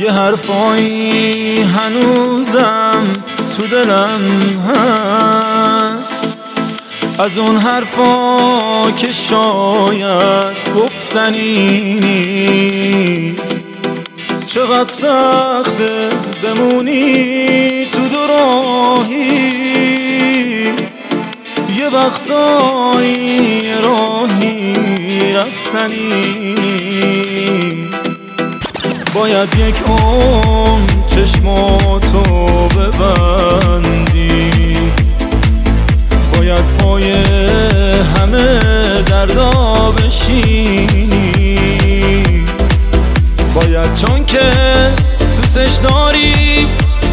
یه حرفایی هنوزم تو دلم هست، از اون حرفا که شاید گفتنی نیست. چقدر سخته بمونی تو دو راهی، یه وقتایی راهی رفتنی نیست. باید یک عمر چشماتو ببندی، باید پای همه دردا بشینی، باید چون که دوستش داری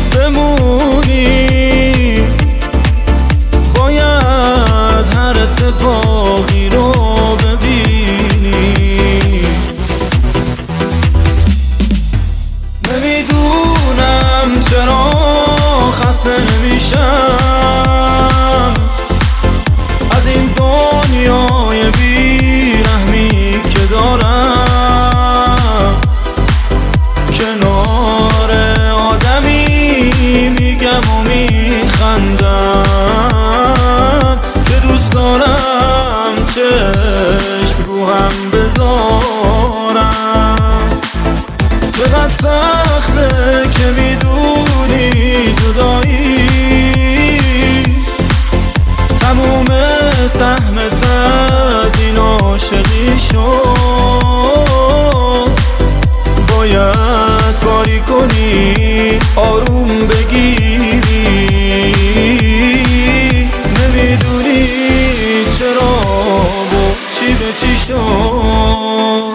بمونی، باید هر اتفاقی رو ببینی. نمیدونم چرا خسته نمیشم از این دنیای بیرحمی که دارم. کنار آدمی میگم و میخندم که دوست دارم چشم رو هم بذارم. چقدر سخته که میدونی جدایی تموم سهمت از این عاشقی شد. باید کاری کنی آروم بگیری، نمیدونی چرا و چی به چی شد.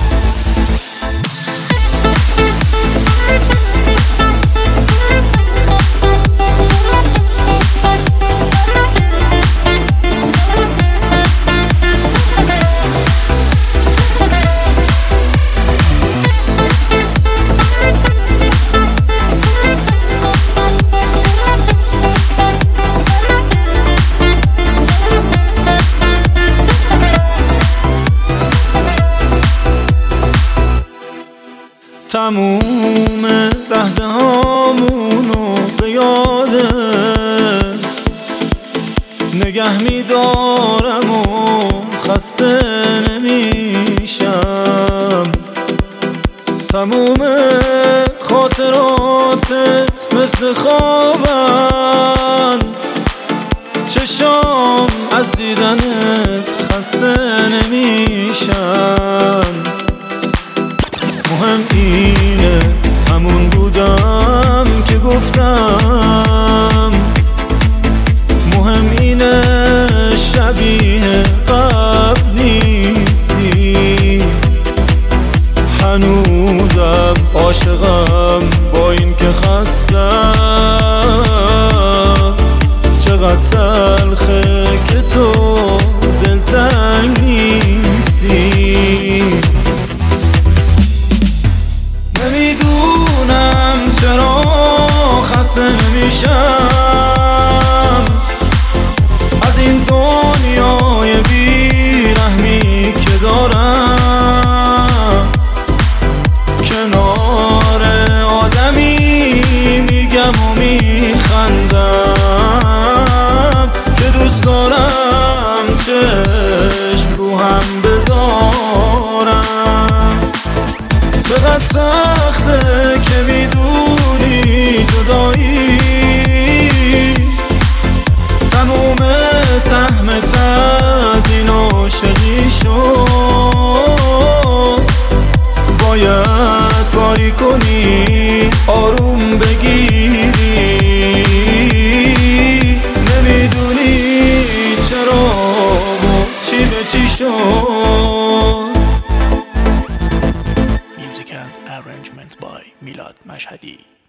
تموم لحظه هامونو به یاده نگه میدارم و خسته نمیشم. تموم خاطراتت مثل خوابن، چشام از دیدنت خسته نمیشن. مهم اینه همون بودم که گفتم، مهم اینه شبیه قبل نیستی. هنوزم عاشقم با این که خستم. چقدر تلخه که تو دلتنگ نیستی. نمیدونم چرا خسته نمیشم از این دنیای بیرحمی که دارم. کنار آدمی میگم و میخندم که دوست دارم چشم رو هم بذارم. چقدر سخته که میدونی جدایی تموم سهمت از این عاشقی شد. باید کاری کنی آروم بگیری، نمیدونی چرا و چی به چی شد. Arrangement by Milad Mashhadi.